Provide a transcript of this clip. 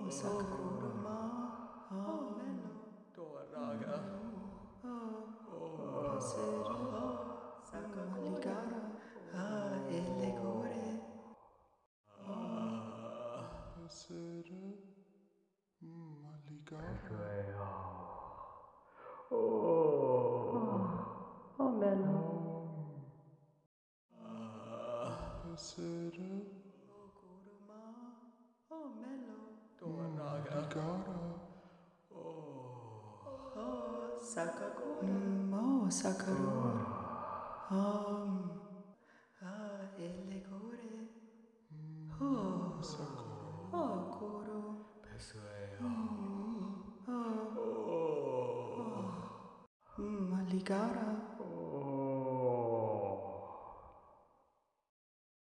Sakarurama, Melo, Doraga, Pasera, Maligara, Elegore, Pasera, Maligara, Melo, Pasera, Kuruma, Melo, Doraga, Sakakura, Sakarura, Elegore, Kuru, Maligara,